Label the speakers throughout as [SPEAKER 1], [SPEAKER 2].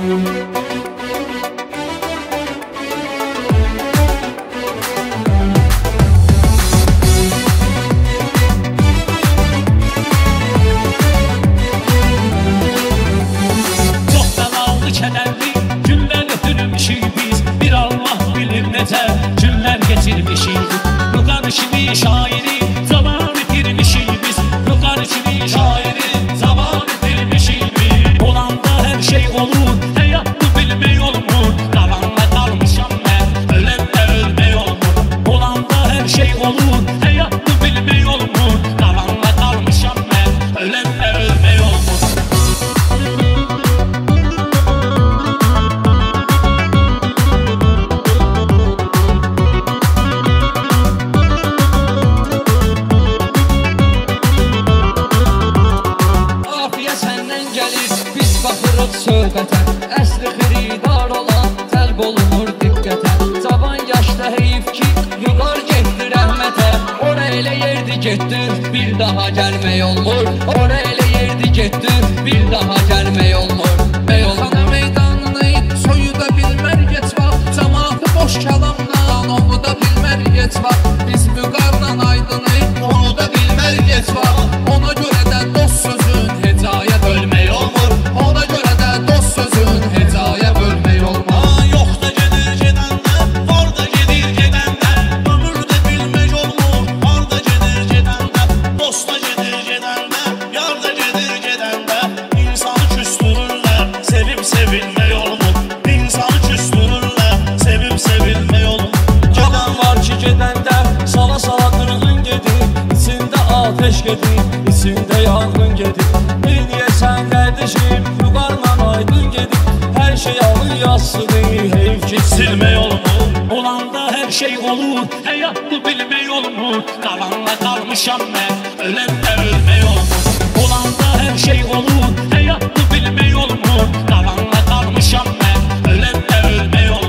[SPEAKER 1] Şairi zaman bitirmişiz biz. Yukarı kimi şairi zaman bitirmişiz biz. Olanda her şey olur, hayatı bilmey olmur. Kalanla kalmışam ben, ölenle ölmey olmur. Olanda her şey olur, hayatı bilmey olmur. Kalanla kalmışam ben, ölenle ölmey olmur.
[SPEAKER 2] Söhbətə, əsli xiridar olan təlb olunur diqqətə. Cavan yaşda heyif ki, yuqar getdi rəhmətə. Ora elə yerdi getdi, bir daha gəlmək olmur. Ora elə yerdi getdi, bir daha gəlmək olmur. Xana meydanını soyuda bilmər geç vaxt. Cəmaatı boş kəlamdan onu da bilmər geç vaxt. Biz müqardan aydını onu da bilmər geç vaxt. Ona görə də dost sözün hecaya bölmək olmur. Ona görə sözün hecaya bölmək olmaz.
[SPEAKER 1] Yox da gedir gedəndə, var da gedir gedəndə. Ömür də bilmək olmur, var da gedir gedəndə. Dost da gedir gedəndə, yar da gedir gedəndə. İnsanı küstürürlər, sevib sevilmək olmur. İnsanı küstürürlər, sevib sevilmək olmur. Gedən var ki gedəndə, sala sala qırğın gedir. İçində ateş gedir, içində yanğın gedir. Neyniyəsən qardeşim, yuqarla aydın gedir. Her şey alın yazsıdır, heyif ki silmək olmur. Olanda her şey olur, hayatı bilmək olmur. Kalanla kalmışam mən, ölenlə ölmək olmur. Olanda her şey olur, hayatı bilmək olmur. Kalanla kalmışam mən, ölenlə ölmək olmur.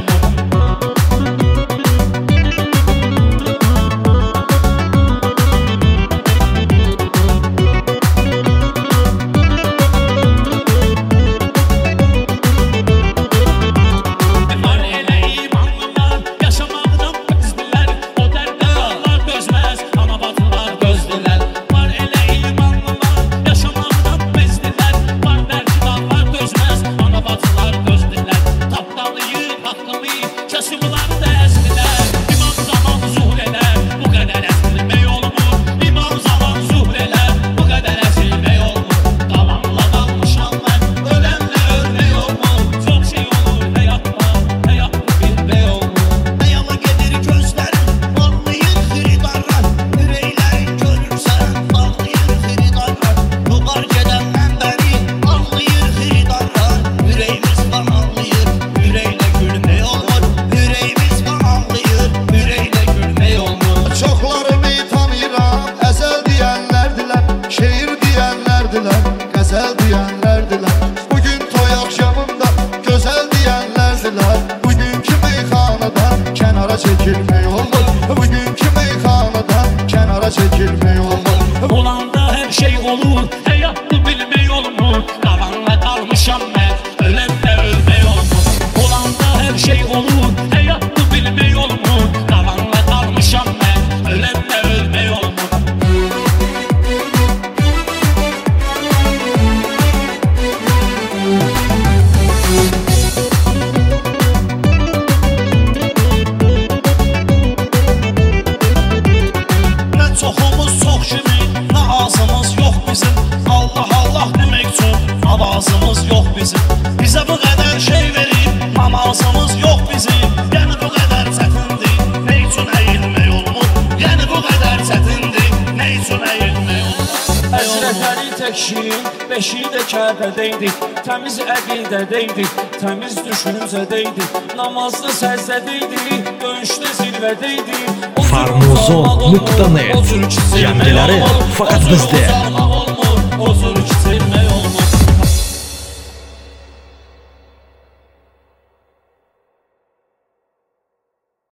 [SPEAKER 3] Qəzəl deyənlərdirlər. Bugün toy axşamında gözəl deyənlərdirlər. Bugünkü meyxanadan kənara çəkilmək olmaz. Bugünkü meyxanadan kənara çəkilmək olmaz.
[SPEAKER 1] Olanda her şey olur, hayatı bilmək olmur. Kalanla kalmışam mən, ölenlə ölmək olmur. Olanda her şey olur, hayatı bilmək olmur. Kalanla kalmışam mən, ölenlə ölmək olmur. Avazımız yok bizim. Bize bu kadar şey verip namazımız yok bizim. Yani bu kadar çətindir, ne üçün əyilmək olmur? Yani bu kadar çətindir, ne üçün əyilmək olmur?
[SPEAKER 4] Həzrətləri təkşin, beşi də Kəbədəydi. Təmiz əqidədəydi, təmiz düşüncədəydi. Namazlı səzdədəydi, döyüşdə zirvədəydi.
[SPEAKER 5] Farmuzo.net Yangiləri faqat bizdə.